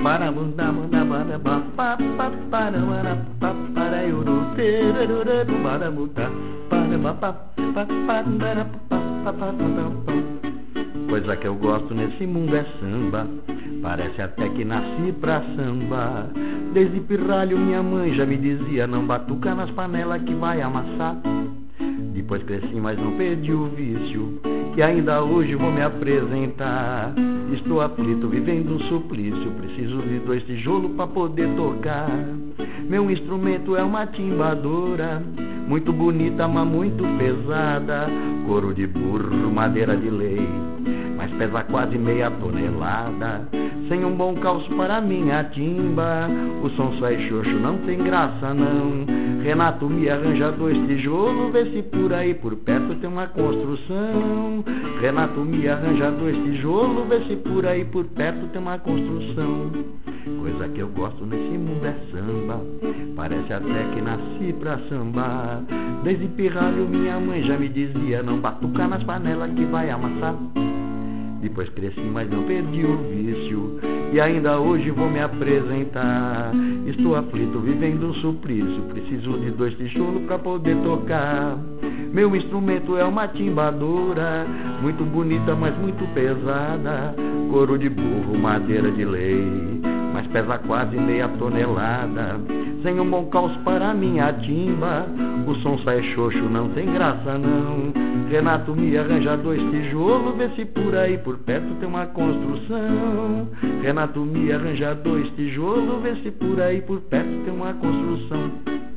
Coisa que eu gosto nesse mundo é samba, parece até que nasci pra samba. Desde pirralho minha mãe já me dizia: não batuca nas panelas que vai amassar. Depois cresci, mas não perdi o vício, que ainda hoje vou me apresentar. Estou aflito, vivendo um suplício, preciso de 2 tijolos pra poder tocar. Meu instrumento é uma timbadora, muito bonita, mas muito pesada. Couro de burro, madeira de lei, mas pesa quase meia tonelada. Sem um bom calço para minha timba, o som só é xoxo, não tem graça não. Renato me arranja 2 tijolos, vê se por aí por perto tem uma construção. Renato me arranja 2 tijolos, vê se por aí por perto tem uma construção. Coisa que eu gosto nesse mundo é samba, parece até que nasci pra sambar. Desde pirralho minha mãe já me dizia: não batuca nas panelas que vai amassar. Depois cresci, mas não perdi o vício, e ainda hoje vou me apresentar. Estou aflito, vivendo um suplício, preciso de 2 tijolos pra poder tocar. Meu instrumento é uma timbadora, muito bonita, mas muito pesada. Couro de burro, madeira de lei, mas pesa quase meia tonelada. Sem um bom calço para minha timba, o som sai xoxo, não tem graça não. Renato me arranja 2 tijolos, vê se por aí por perto tem uma construção. Renato me arranja 2 tijolos, vê se por aí por perto tem uma construção.